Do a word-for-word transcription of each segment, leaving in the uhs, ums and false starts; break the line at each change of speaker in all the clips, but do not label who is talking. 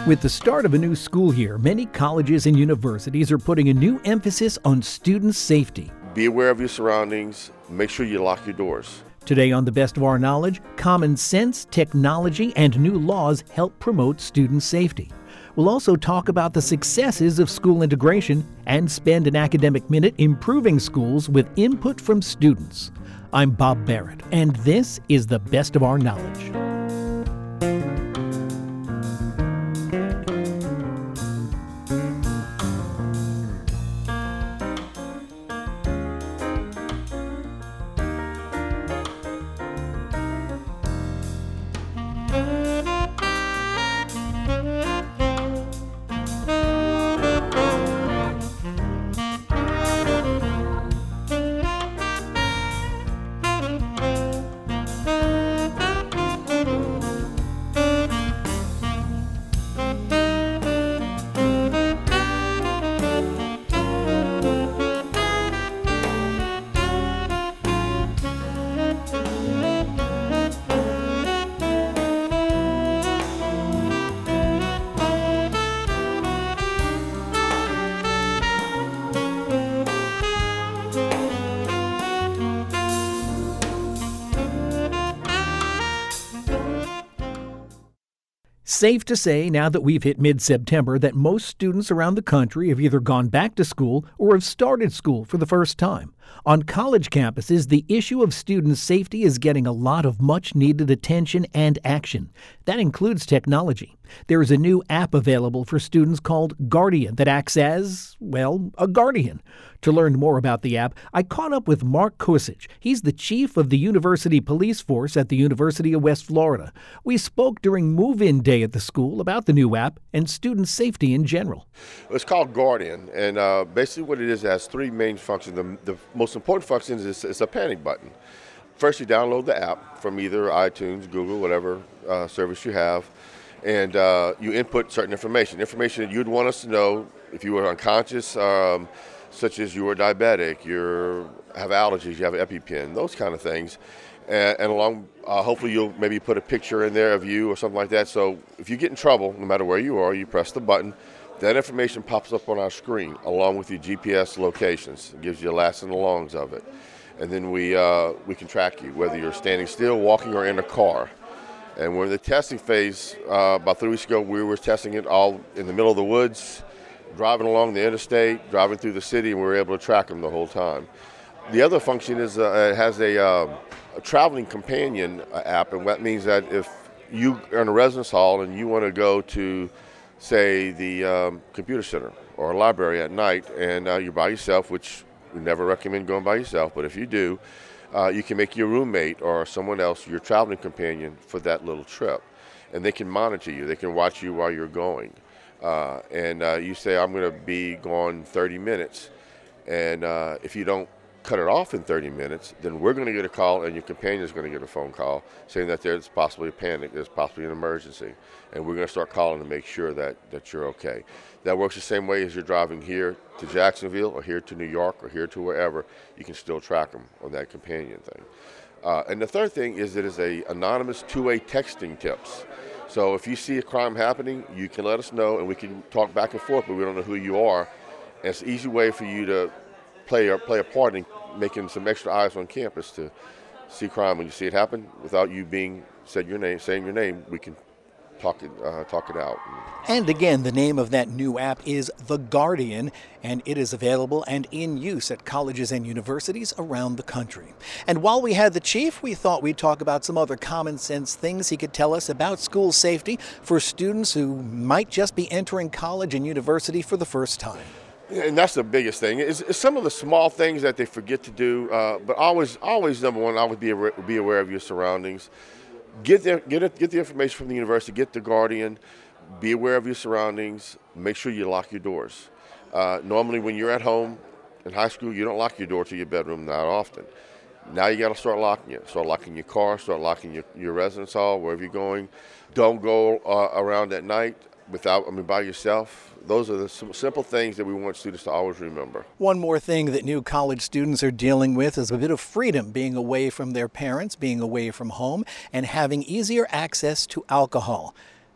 With the start of a new school year, many colleges and universities are putting a new emphasis on student safety.
Be aware of your surroundings. Make sure you lock your doors.
Today on The Best of Our Knowledge, common sense, technology, and new laws help promote student safety. We'll also talk about the successes of school integration and spend an academic minute improving schools with input from students. I'm Bob Barrett, and this is The Best of Our Knowledge. Safe to say, now that we've hit mid-September, that most students around the country have either gone back to school or have started school for the first time. On college campuses, the issue of student safety is getting a lot of much-needed attention and action. That includes technology. There is a new app available for students called Guardian that acts as, well, a guardian. To learn more about the app, I caught up with Mark Kosic. He's the chief of the University Police Force at the University of West Florida. We spoke during move-in day at the school about the new app and student safety in general.
It's called Guardian, and uh, basically what it is, it has three main functions. The, the most important function is it's a panic button. First, you download the app from either iTunes, Google, whatever uh, service you have, and uh, you input certain information, information that you'd want us to know if you were unconscious, um, such as you were diabetic, you have allergies, you have an EpiPen, those kind of things. And, and along, uh, hopefully you'll maybe put a picture in there of you or something like that. So if you get in trouble, no matter where you are, you press the button, that information pops up on our screen along with your G P S locations. It gives you the last and the longs of it. And then we, uh, we can track you, whether you're standing still, walking, or in a car. And we're in the testing phase. Uh, about three weeks ago, we were testing it all in the middle of the woods, driving along the interstate, driving through the city, and we were able to track them the whole time. The other function is uh, it has a, uh, a traveling companion app, and that means that if you are in a residence hall and you want to go to, say, the um, computer center or a library at night, and uh, you're by yourself, which we never recommend going by yourself, but if you do, uh, you can make your roommate or someone else your traveling companion for that little trip, and they can monitor you. They can watch you while you're going. Uh, and uh, you say, I'm going to be gone thirty minutes. And uh, if you don't cut it off in thirty minutes, then we're going to get a call and your companion is going to get a phone call saying that there's possibly a panic, there's possibly an emergency. And we're going to start calling to make sure that, that you're okay. That works the same way as you're driving here to Jacksonville or here to New York or here to wherever. You can still track them on that companion thing. Uh, and the third thing is it is a anonymous two-way texting tips. So if you see a crime happening, you can let us know, and we can talk back and forth, but we don't know who you are. And it's an easy way for you to play or play a part in making some extra eyes on campus to see crime when you see it happen. Without you being said your name, saying your name, we can talk it, uh, talk it out.
And again, the name of that new app is The Guardian, and it is available and in use at colleges and universities around the country. And while we had the chief, we thought we'd talk about some other common sense things he could tell us about school safety for students who might just be entering college and university for the first time.
And that's the biggest thing. It's, it's some of the small things that they forget to do, uh, but always, always number one, always be aware, be aware of your surroundings. Get the, get it, get the information from the university, get the Guardian, be aware of your surroundings, make sure you lock your doors. Uh, normally when you're at home in high school, you don't lock your door to your bedroom that often. Now you got to start locking it. Start locking your car, start locking your, your residence hall, wherever you're going. Don't go uh, around at night without, I mean, by yourself. Those are the simple things that we want students to always remember.
One more thing that new college students are dealing with is a bit of freedom, being away from their parents, being away from home, and having easier access to alcohol.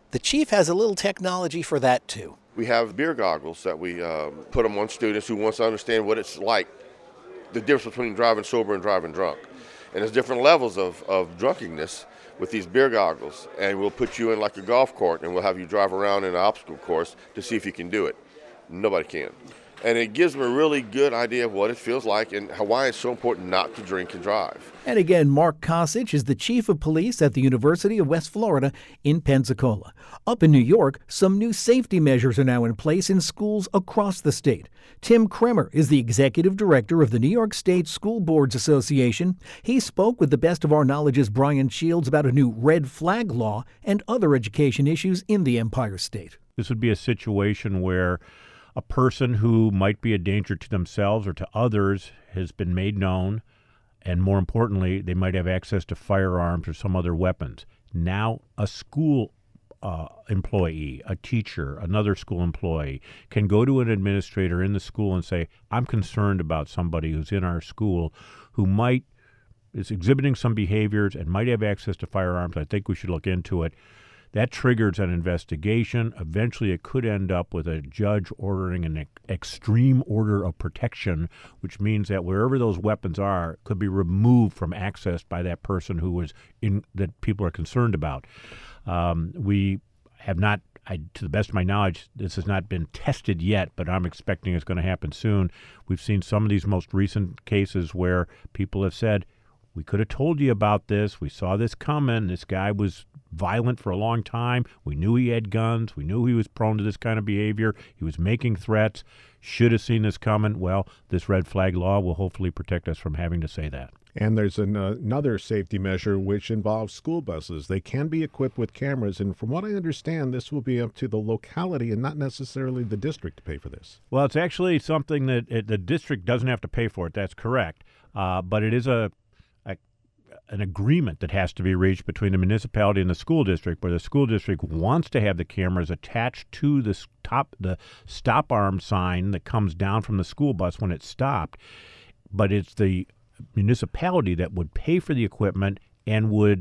The chief has a little technology for that, too.
We have beer goggles that we um, put them on students who wants to understand what it's like, the difference between driving sober and driving drunk. And there's different levels of, of drunkenness with these beer goggles. And we'll put you in like a golf cart and we'll have you drive around in an obstacle course to see if you can do it. Nobody can. And it gives them a really good idea of what it feels like and why it's so important not to drink and drive.
And again, Mark Kosich is the chief of police at the University of West Florida in Pensacola. Up in New York, some new safety measures are now in place in schools across the state. Tim Kremer is the executive director of the New York State School Boards Association. He spoke with the Best of Our Knowledge's Brian Shields about a new red flag law and other education issues in the Empire State.
This would be a situation where a person who might be a danger to themselves or to others has been made known, and more importantly, they might have access to firearms or some other weapons. Now, a school uh, employee, a teacher, another school employee can go to an administrator in the school and say, I'm concerned about somebody who's in our school who might is exhibiting some behaviors and might have access to firearms. I think we should look into it. That triggers an investigation. Eventually, it could end up with a judge ordering an ex- extreme order of protection, which means that wherever those weapons are could be removed from access by that person who was in that people are concerned about. Um, we have not, I, to the best of my knowledge, this has not been tested yet, but I'm expecting it's going to happen soon. We've seen some of these most recent cases where people have said, we could have told you about this. We saw this coming. This guy was violent for a long time. We knew he had guns. We knew he was prone to this kind of behavior. He was making threats. Should have seen this coming. Well, this red flag law will hopefully protect us from having to say that.
And there's an, uh, another safety measure which involves school buses. They can be equipped with cameras, and from what I understand, this will be up to the locality and not necessarily the district to pay for this.
Well, it's actually something that it, the district doesn't have to pay for it. That's correct. Uh, but it is a an agreement that has to be reached between the municipality and the school district, where the school district wants to have the cameras attached to the top, the stop arm sign that comes down from the school bus when it's stopped. But it's the municipality that would pay for the equipment and would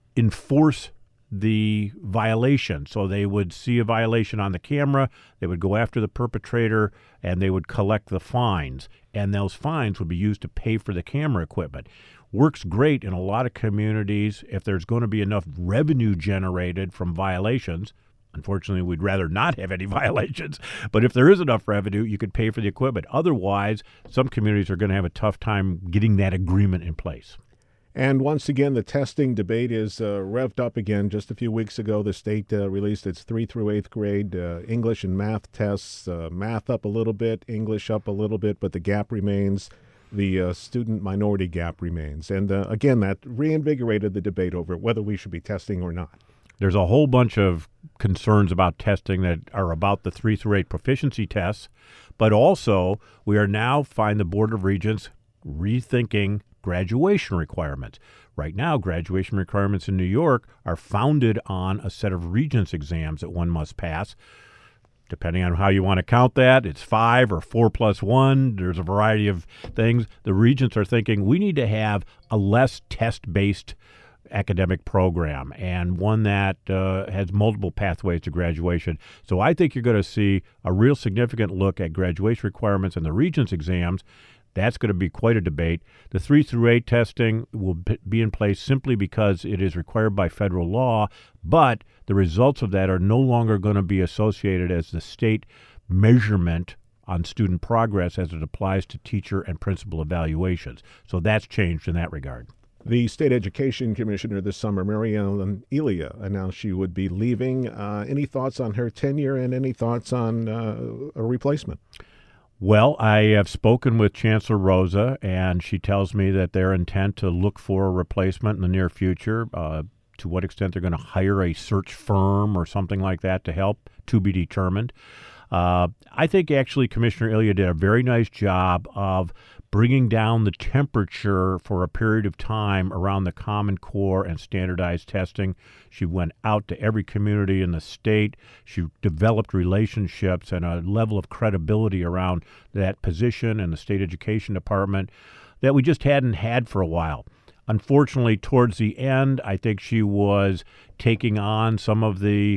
enforce the violation. So they would see a violation on the camera, they would go after the perpetrator, and they would collect the fines. And those fines would be used to pay for the camera equipment. Works great in a lot of communities if there's going to be enough revenue generated from violations. Unfortunately, we'd rather not have any violations. But if there is enough revenue, you could pay for the equipment. Otherwise, some communities are going to have a tough time getting that agreement in place.
And once again, the testing debate is uh, revved up again. Just a few weeks ago, the state uh, released its three through eighth grade uh, English and math tests. Uh, math up a little bit, English up a little bit, but the gap remains. The uh, student minority gap remains. And uh, again, that reinvigorated the debate over whether we should be testing or not.
There's a whole bunch of concerns about testing that are about the three through eight proficiency tests, but also we are now find the Board of Regents rethinking graduation requirements. Right now, graduation requirements in New York are founded on a set of Regents exams that one must pass. Depending on how you want to count that, it's five or four plus one. There's a variety of things. The Regents are thinking we need to have a less test-based academic program and one that uh, has multiple pathways to graduation. So I think you're going to see a real significant look at graduation requirements and the Regents exams. That's going to be quite a debate. The three through eight testing will be in place simply because it is required by federal law, but the results of that are no longer going to be associated as the state measurement on student progress as it applies to teacher and principal evaluations. So that's changed in that regard.
The state education commissioner this summer, Mary Ellen Elia, announced she would be leaving. Uh, any thoughts on her tenure and any thoughts on uh, a replacement?
Well, I have spoken with Chancellor Rosa, and she tells me that they're intent to look for a replacement in the near future. Uh, to what extent they're going to hire a search firm or something like that to help, to be determined. Uh, I think actually Commissioner Elia did a very nice job of bringing down the temperature for a period of time around the Common Core and standardized testing. She went out to every community in the state. She developed relationships and a level of credibility around that position and the state education department that we just hadn't had for a while. Unfortunately, towards the end, I think she was taking on some of the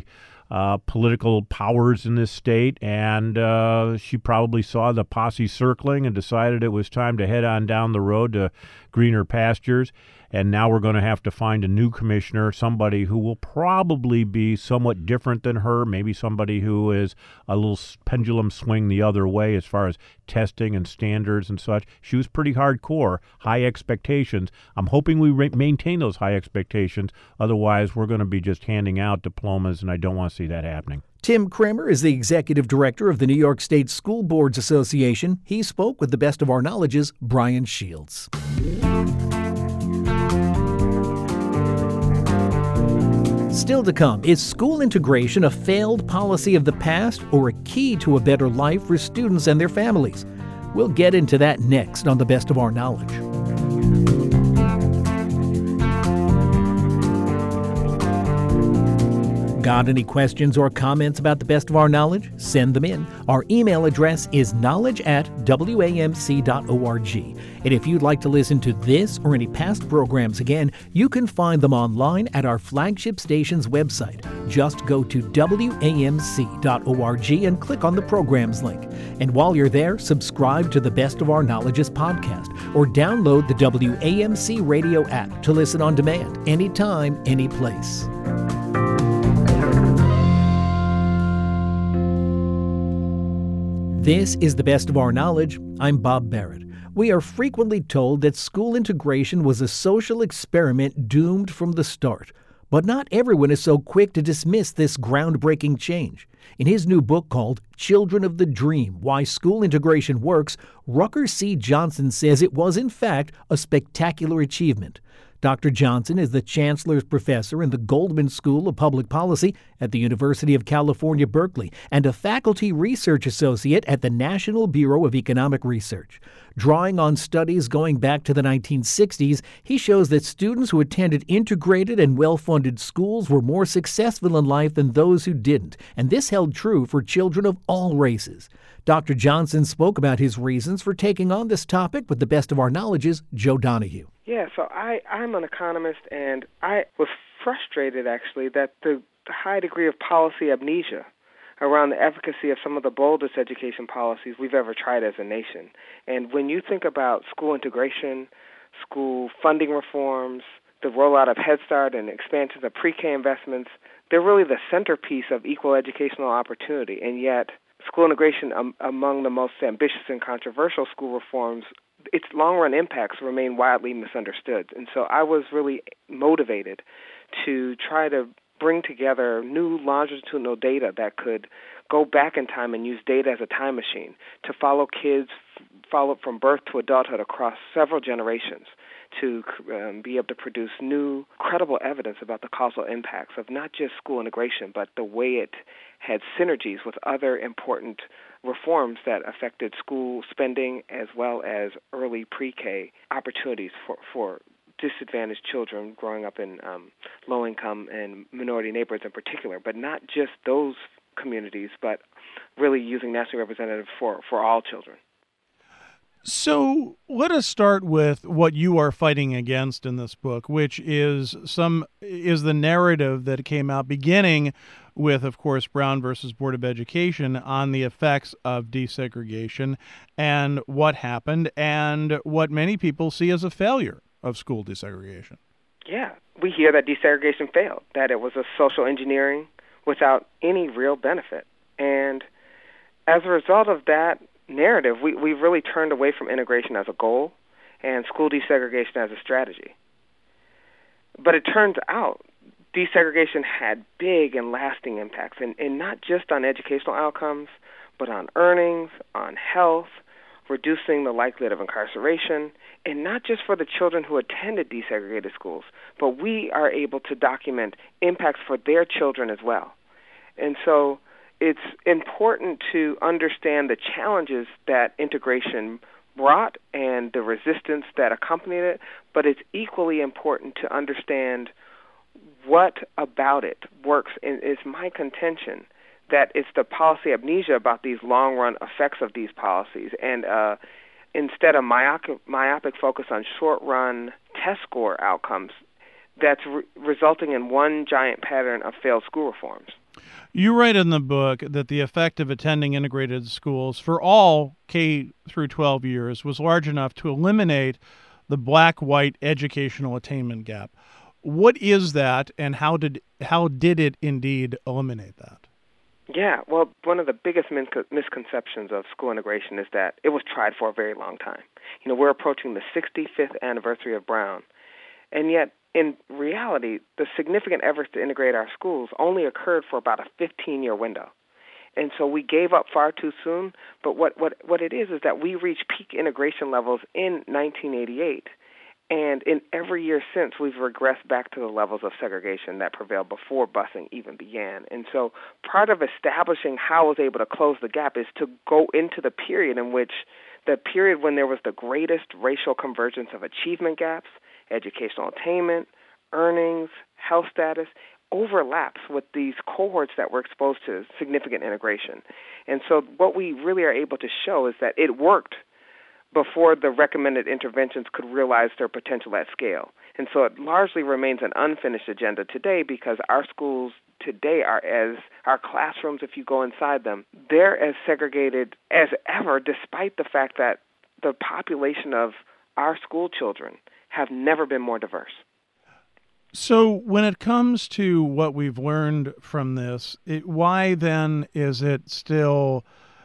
uh, political powers in this state, and uh, she probably saw the posse circling and decided it was time to head on down the road to greener pastures. And now we're going to have to find a new commissioner, somebody who will probably be somewhat different than her, maybe somebody who is a little pendulum swing the other way as far as testing and standards and such. She was pretty hardcore, high expectations. I'm hoping we re- maintain those high expectations. Otherwise, we're going to be just handing out diplomas, and I don't want to see that happening.
Tim Kramer is the executive director of the New York State School Boards Association. He spoke with the best of our knowledge's Brian Shields. Still to come, is school integration a failed policy of the past or a key to a better life for students and their families? We'll get into that next on The Best of Our Knowledge. Got any questions or comments about The Best of Our Knowledge? Send them in. Our email address is knowledge at w a m c dot org. And if you'd like to listen to this or any past programs again, you can find them online at our flagship station's website. Just go to w a m c dot org and click on the programs link. And while you're there, subscribe to the Best of Our Knowledge's podcast or download the W A M C radio app to listen on demand anytime, any place. This is The Best of Our Knowledge. I'm Bob Barrett. We are frequently told that school integration was a social experiment doomed from the start. But not everyone is so quick to dismiss this groundbreaking change. In his new book called Children of the Dream, Why School Integration Works, Rucker C. Johnson says it was, in fact, a spectacular achievement. Doctor Johnson is the Chancellor's Professor in the Goldman School of Public Policy at the University of California, Berkeley, and a Faculty Research Associate at the National Bureau of Economic Research. Drawing on studies going back to the nineteen sixties, he shows that students who attended integrated and well-funded schools were more successful in life than those who didn't, and this held true for children of all races. Doctor Johnson spoke about his reasons for taking on this topic with the Best of Our Knowledge's Joe Donahue.
Yeah, so I, I'm an economist, and I was frustrated, actually, that the, the high degree of policy amnesia around the efficacy of some of the boldest education policies we've ever tried as a nation. And when you think about school integration, school funding reforms, the rollout of Head Start and expansions of pre-K investments, they're really the centerpiece of equal educational opportunity. And yet, school integration, um, among the most ambitious and controversial school reforms, its long-run impacts remain widely misunderstood. And so I was really motivated to try to bring together new longitudinal data that could go back in time and use data as a time machine to follow kids, follow from birth to adulthood across several generations, to um, be able to produce new, credible evidence about the causal impacts of not just school integration, but the way it had synergies with other important reforms that affected school spending as well as early pre-K opportunities for, for disadvantaged children growing up in um, low-income and minority neighborhoods in particular, but not just those communities, but really using nationally representative for, for all children.
So let us start with what you are fighting against in this book, which is some is the narrative that came out beginning with, of course, Brown versus Board of Education on the effects of desegregation and what happened and what many people see as a failure of school desegregation.
Yeah, we hear that desegregation failed, that it was a social engineering without any real benefit. And as a result of that narrative, we, we've really turned away from integration as a goal and school desegregation as a strategy. But it turns out desegregation had big and lasting impacts, and, and not just on educational outcomes, but on earnings, on health, reducing the likelihood of incarceration, and not just for the children who attended desegregated schools, but we are able to document impacts for their children as well. And so it's important to understand the challenges that integration brought and the resistance that accompanied it, but it's equally important to understand what about it works. And it's my contention that it's the policy amnesia about these long-run effects of these policies, and uh, instead of myopic, myopic focus on short-run test score outcomes, that's re- resulting in one giant pattern of failed school reforms.
You write in the book that the effect of attending integrated schools for all K through twelve years was large enough to eliminate the black-white educational attainment gap. What is that, and how did how did it indeed eliminate that?
Yeah, well, one of the biggest min- misconceptions of school integration is that it was tried for a very long time. You know, we're approaching the sixty-fifth anniversary of Brown, and yet in reality, the significant efforts to integrate our schools only occurred for about a fifteen-year window. And so we gave up far too soon, but what, what, what it is is that we reached peak integration levels in nineteen eighty-eight, and in every year since, we've regressed back to the levels of segregation that prevailed before busing even began. And so part of establishing how I was able to close the gap is to go into the period in which the period when there was the greatest racial convergence of achievement gaps, educational attainment, earnings, health status, overlaps with these cohorts that were exposed to significant integration. And so what we really are able to show is that it worked before the recommended interventions could realize their potential at scale. And so it largely remains an unfinished agenda today because our schools today are as, our classrooms, if you go inside them, they're as segregated as ever, despite the fact that the population of our school children have never been more diverse.
So when it comes to what we've learned from this, it, why then is it still,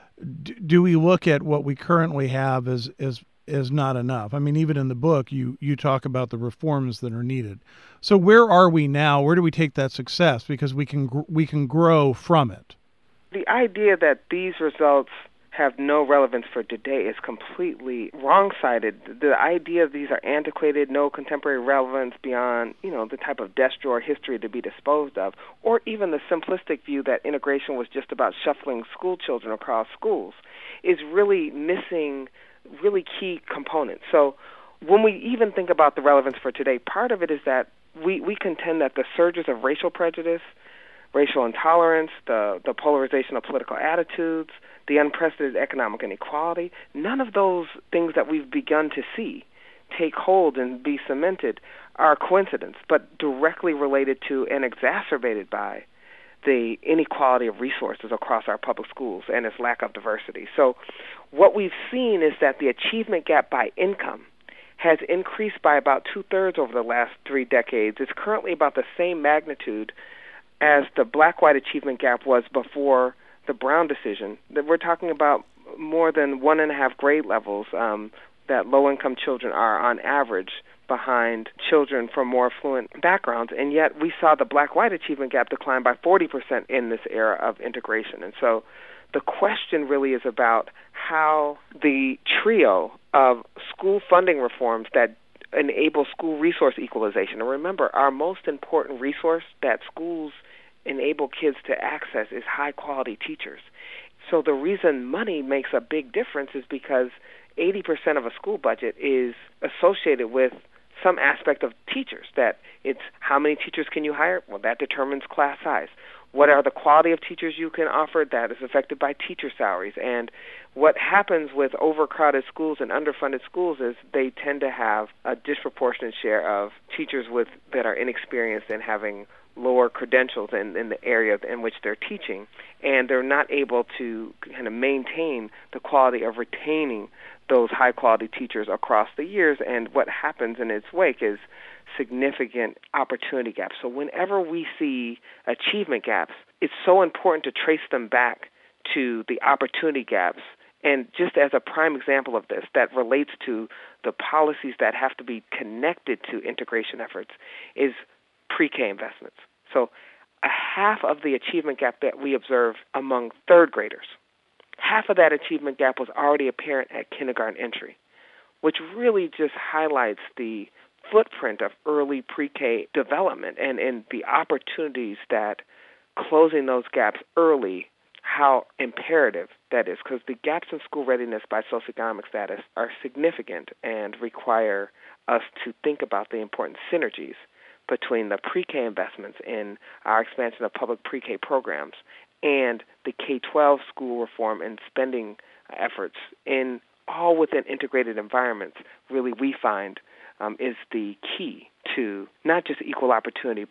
do we look at what we currently have as, as, as not enough? I mean, even in the book, you, you talk about the reforms that are needed. So where are we now? Where do we take that success? Because we can, gr- we can grow from it.
The idea that these results have no relevance for today is completely wrong-sided. The idea these are antiquated, no contemporary relevance beyond, you know, the type of desk drawer history to be disposed of, or even the simplistic view that integration was just about shuffling school children across schools, is really missing really key components. So when we even think about the relevance for today, part of it is that we, we contend that the surges of racial prejudice, racial intolerance, the, the polarization of political attitudes, the unprecedented economic inequality, none of those things that we've begun to see take hold and be cemented are coincidence, but directly related to and exacerbated by the inequality of resources across our public schools and its lack of diversity. So what we've seen is that the achievement gap by income has increased by about two-thirds over the last three decades. It's currently about the same magnitude as the black-white achievement gap was before the Brown decision. That we're talking about more than one and a half grade levels um, that low-income children are on average behind children from more affluent backgrounds, and yet we saw the black-white achievement gap decline by forty percent in this era of integration. And so the question really is about how the trio of school funding reforms that enable school resource equalization, and remember, our most important resource that schools enable kids to access is high-quality teachers. So the reason money makes a big difference is because eighty percent of a school budget is associated with some aspect of teachers, that it's how many teachers can you hire? Well, that determines class size. What are the quality of teachers you can offer? That is affected by teacher salaries. And what happens with overcrowded schools and underfunded schools is they tend to have a disproportionate share of teachers with that are inexperienced and having lower credentials in, in the area in which they're teaching, and they're not able to kind of maintain the quality of retaining those high-quality teachers across the years, and what happens in its wake is significant opportunity gaps. So whenever we see achievement gaps, it's so important to trace them back to the opportunity gaps. And just as a prime example of this that relates to the policies that have to be connected to integration efforts is pre-K investments. So a half of the achievement gap that we observe among third graders, half of that achievement gap was already apparent at kindergarten entry, which really just highlights the footprint of early pre-K development and, and the opportunities that closing those gaps early, how imperative that is, because the gaps in school readiness by socioeconomic status are significant and require us to think about the important synergies between the pre-K investments in our expansion of public pre-K programs and the K twelve school reform and spending efforts in all within integrated environments, really we find um, is the key to not just equal opportunity, but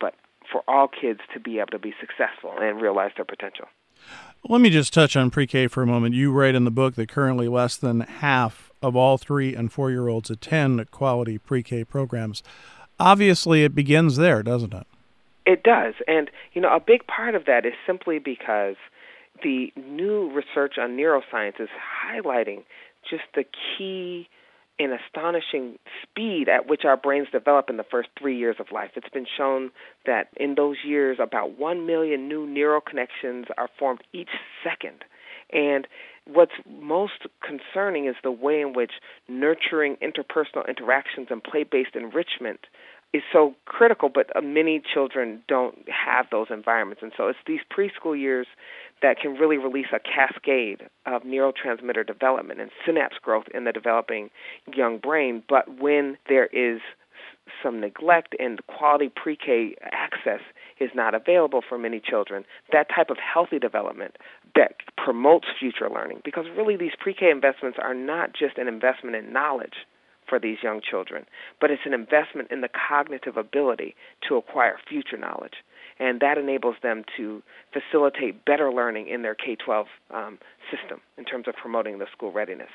for all kids to be able to be successful and realize their potential.
Let me just touch on pre-K for a moment. You write in the book that currently less than half of all three and four-year-olds attend quality pre-K programs. Obviously, it begins there, doesn't it?
It does. And, you know, a big part of that is simply because the new research on neuroscience is highlighting just the key and astonishing speed at which our brains develop in the first three years of life. It's been shown that in those years, about one million new neural connections are formed each second. And what's most concerning is the way in which nurturing interpersonal interactions and play-based enrichment is so critical, but many children don't have those environments. And so it's these preschool years that can really release a cascade of neurotransmitter development and synapse growth in the developing young brain. But when there is some neglect and quality pre-K access is not available for many children, that type of healthy development that promotes future learning, because really these pre-K investments are not just an investment in knowledge for these young children, but it's an investment in the cognitive ability to acquire future knowledge. And that enables them to facilitate better learning in their K twelve um, system in terms of promoting the school readiness.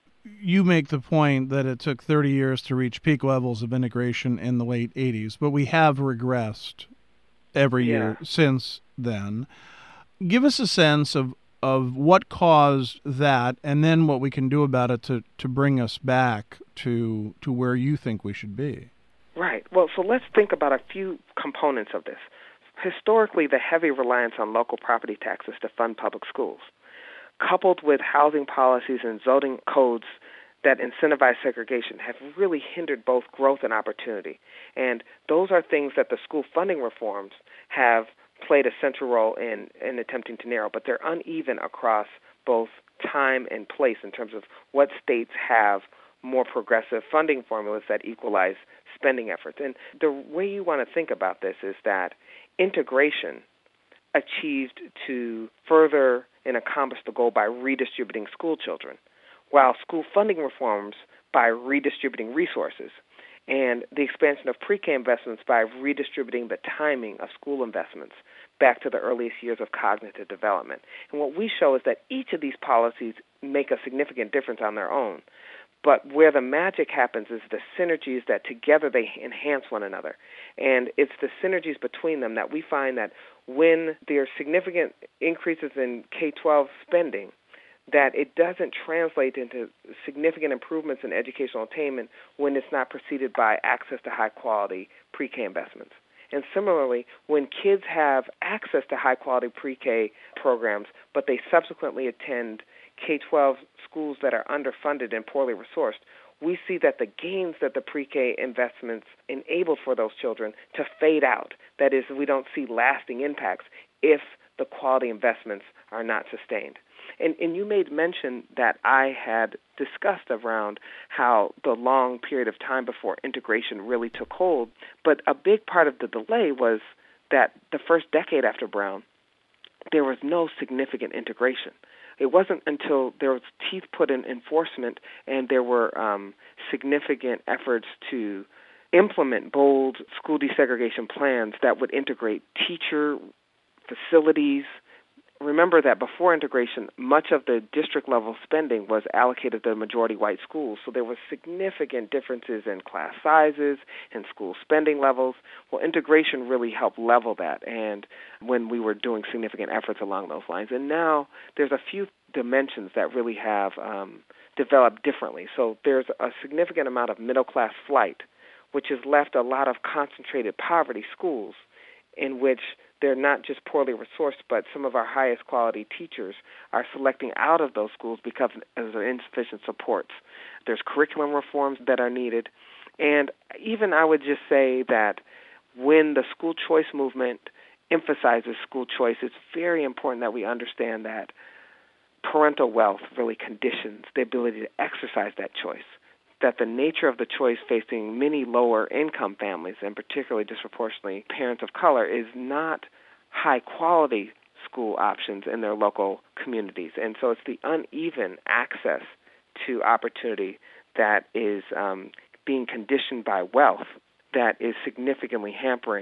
You make the point that it took thirty years to reach peak levels of integration in the late eighties, but we have regressed every
Yeah.
year since then. Give us a sense of, of what caused that, and then what we can do about it to, to bring us back to to where you think we should be.
Right. Well, so let's think about a few components of this. Historically, the heavy reliance on local property taxes to fund public schools, coupled with housing policies and zoning codes that incentivize segregation, have really hindered both growth and opportunity. And those are things that the school funding reforms have played a central role in, in attempting to narrow, but they're uneven across both time and place in terms of what states have more progressive funding formulas that equalize spending efforts. And the way you want to think about this is that integration achieved to further and accomplish the goal by redistributing school children, while school funding reforms by redistributing resources, and the expansion of pre-K investments by redistributing the timing of school investments back to the earliest years of cognitive development. And what we show is that each of these policies make a significant difference on their own. But where the magic happens is the synergies that together they enhance one another. And it's the synergies between them that we find that when there are significant increases in K twelve spending, that it doesn't translate into significant improvements in educational attainment when it's not preceded by access to high-quality pre-K investments. And similarly, when kids have access to high-quality pre-K programs, but they subsequently attend K twelve schools that are underfunded and poorly resourced, we see that the gains that the pre-K investments enabled for those children to fade out. That is, we don't see lasting impacts if the quality investments are not sustained. And, and you made mention that I had discussed around how the long period of time before integration really took hold, but a big part of the delay was that the first decade after Brown, there was no significant integration. It wasn't until there was teeth put in enforcement and there were um, significant efforts to implement bold school desegregation plans that would integrate teacher, facilities. Remember that before integration, much of the district-level spending was allocated to majority-white schools, so there were significant differences in class sizes and school spending levels. Well, integration really helped level that, and when we were doing significant efforts along those lines. And now there's a few dimensions that really have um, developed differently. So there's a significant amount of middle-class flight, which has left a lot of concentrated poverty schools in which they're not just poorly resourced, but some of our highest quality teachers are selecting out of those schools because of insufficient supports. There's curriculum reforms that are needed. And even I would just say that when the school choice movement emphasizes school choice, it's very important that we understand that parental wealth really conditions the ability to exercise that choice, that the nature of the choice facing many lower-income families, and particularly disproportionately parents of color, is not high-quality school options in their local communities. And so it's the uneven access to opportunity that is um, being conditioned by wealth that is significantly hampering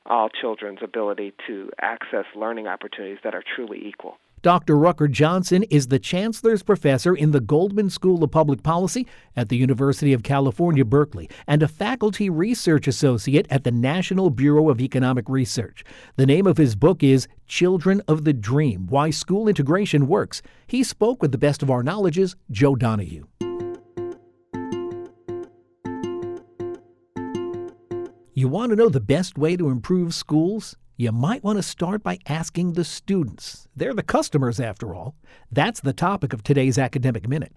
all children's ability to access learning opportunities that are truly equal.
Doctor Rucker Johnson is the Chancellor's Professor in the Goldman School of Public Policy at the University of California, Berkeley, and a Faculty Research Associate at the National Bureau of Economic Research. The name of his book is Children of the Dream: Why School Integration Works. He spoke with the Best of Our Knowledge's Joe Donahue. You want to know the best way to improve schools? You might want to start by asking the students. They're the customers, after all. That's the topic of today's Academic Minute.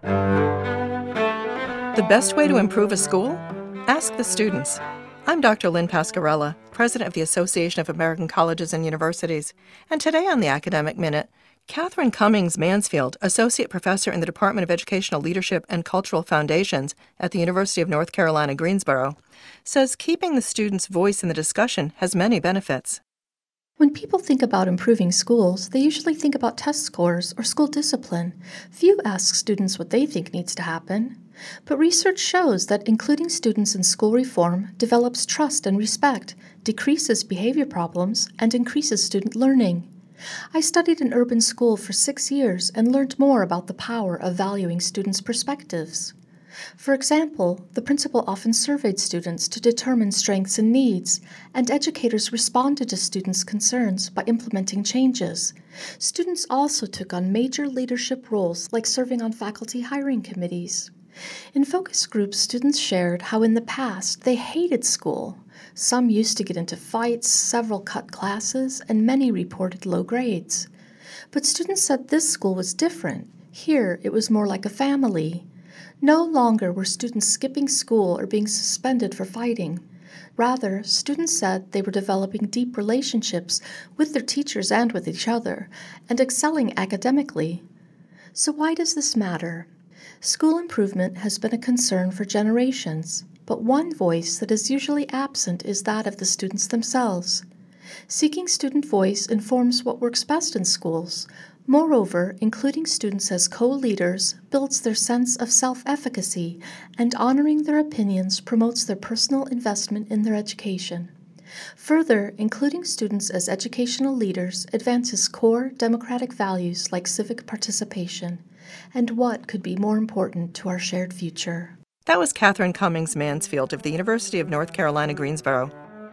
The best way to improve a school? Ask the students. I'm Doctor Lynn Pascarella, President of the Association of American Colleges and Universities. And today on the Academic Minute, Catherine Cummings Mansfield, Associate Professor in the Department of Educational Leadership and Cultural Foundations at the University of North Carolina, Greensboro, says keeping the student's voice in the discussion has many benefits.
When people think about improving schools, they usually think about test scores or school discipline. Few ask students what they think needs to happen. But research shows that including students in school reform develops trust and respect, decreases behavior problems, and increases student learning. I studied in urban school for six years and learned more about the power of valuing students' perspectives. For example, the principal often surveyed students to determine strengths and needs, and educators responded to students' concerns by implementing changes. Students also took on major leadership roles like serving on faculty hiring committees. In focus groups, students shared how in the past they hated school. Some used to get into fights, several cut classes, and many reported low grades. But students said this school was different. Here, it was more like a family. No longer were students skipping school or being suspended for fighting. Rather, students said they were developing deep relationships with their teachers and with each other, and excelling academically. So why does this matter? School improvement has been a concern for generations, but one voice that is usually absent is that of the students themselves. Seeking student voice informs what works best in schools. Moreover, including students as co-leaders builds their sense of self-efficacy, and honoring their opinions promotes their personal investment in their education. Further, including students as educational leaders advances core democratic values like civic participation. And what could be more important to our shared future?
That was Catherine Cummings Mansfield of the University of North Carolina, Greensboro.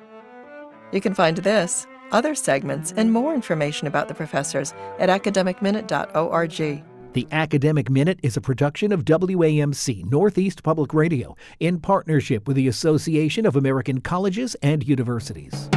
You can find this, other segments, and more information about the professors at academic minute dot org.
The Academic Minute is a production of W A M C Northeast Public Radio in partnership with the Association of American Colleges and Universities.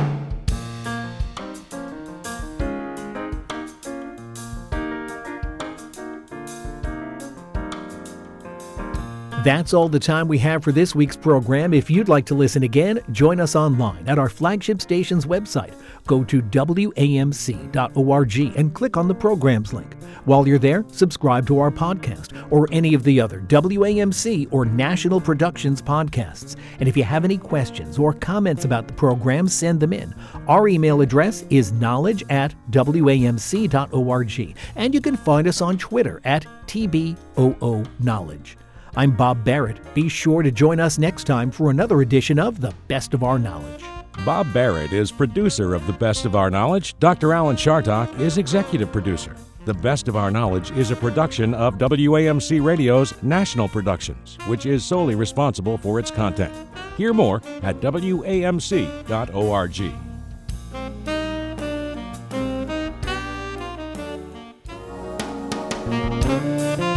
That's all the time we have for this week's program. If you'd like to listen again, join us online at our flagship station's website. Go to W A M C dot org and click on the programs link. While you're there, subscribe to our podcast or any of the other W A M C or National Productions podcasts. And if you have any questions or comments about the program, send them in. Our email address is knowledge at W A M C dot org. And you can find us on Twitter at T B O O Knowledge. I'm Bob Barrett. Be sure to join us next time for another edition of The Best of Our Knowledge.
Bob Barrett is producer of The Best of Our Knowledge. Doctor Alan Chartock is executive producer. The Best of Our Knowledge is a production of W A M C Radio's National Productions, which is solely responsible for its content. Hear more at W A M C dot org.
Thank you.